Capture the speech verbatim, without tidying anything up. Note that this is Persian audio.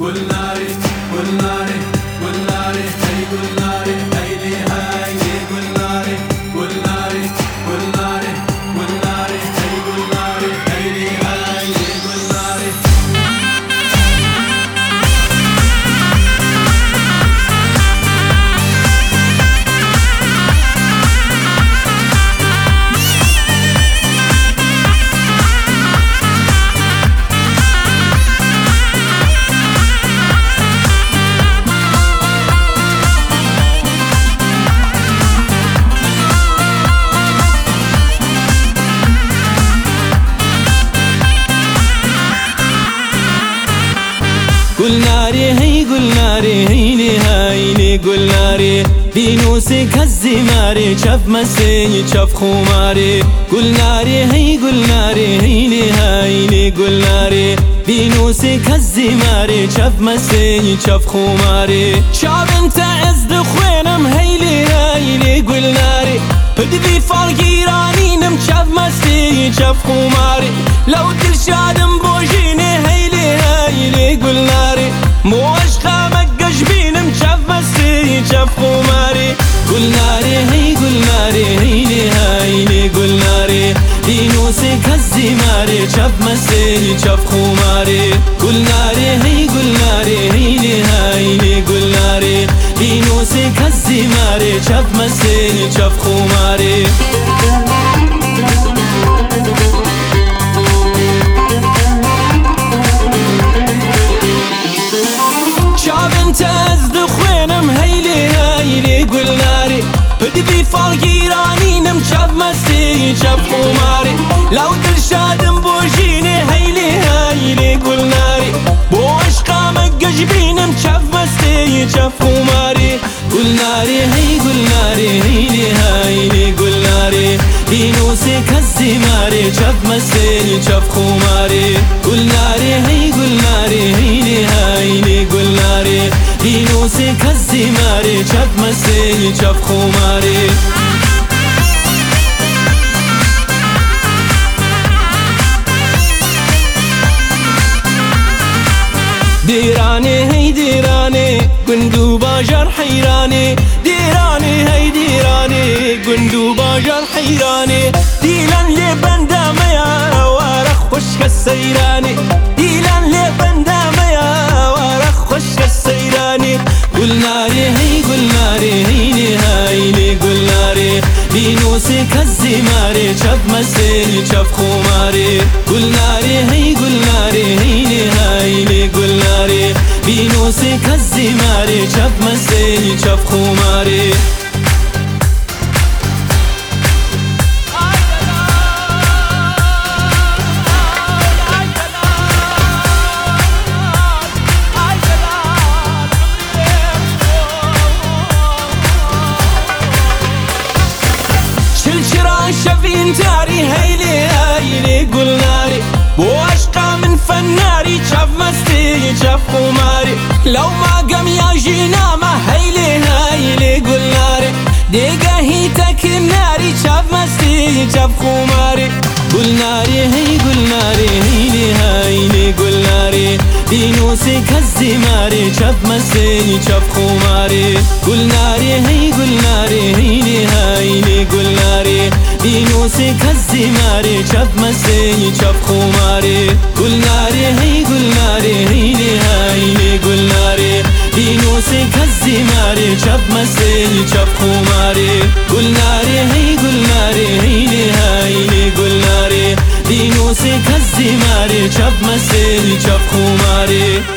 گلناری گلناری گلناری هی گلناری هیلی هیلی گلناری گلناری گلناری گلناری هی گلناری هیلی هیلی گلناری گلناری هی گلناری هیلی هیلی گلناری دینوسی کزی ماری چف مسی چف خوماری گلناری هی گلناری هیلی هیلی گلناری دینوسی کزی ماری چف مسی چف خوماری شاب انت از دخوینم هیلی هیلی گلناری بدبی فالگیرانینم چف مسی چف خوماری لو دل شادم بوجینه هیلی هیلی گلناری مو عشقامك قشبينم چف مسی چف خوماری گلناری هی گلناری هیلی هیلی گلناری دینوسی کزی ماری چف مسی چف خوماری گلناری هی گلناری هیلی هیلی گلناری دینوسی کزی ماری چف مسی چف خوماری بدبی فالگیرانینم چف مستی چف خوماری لو دل شادم بوجینه هیلی هیلی گلناری بو عشقامك قشبینم چف مستی چف خوماری گلناری هی گلناری هیلی هیلی گلناری دینوسی کزی ماری چف مستی چف خوماری گلناری هی گلناری هیلی هیلی گلناری دینوسی کزی ماری چف مسی چف خوماری دیرانه هی دیرانه گندو باجر حیرانه دیرانه هی دیرانه گندو باجر حیرانه دیلان لی بنده میا وارخ خشک السیرانه دیلان لی بنده میا وارخ خشک السیرانه گلناری هی گلناری هیلی هیلی گلناری دینوسی کزی ماری چف مسی چف خوماری گلناری هی گلناری هیلی هیلی گلناری دینوسی کزی ماری چف مسی چف خوماری شفين تاري هيلي هيلي قلناري بو عشقا من فناري شاف مستي شاف خماري لو ما قم يجينا ما هيلي هيلي قلناري ديقا هيتك الناري شاف مستي شاف خماري قلناري هي قلناري هيلي هيلي قلناري دینوسی کزی ماری چف مسی چف خوماری گلناری هی گلناری هیلی هیلی گلناری دینوسی کزی ماری چف مسی چف خوماری گلناری هی گلناری هیلی هیلی گلناری دینوسی کزی ماری چف مسی چف خوماری گلناری هی گلناری هیلی هیلی گلناری دینوسی کزی ماری چف مسی چف خوماری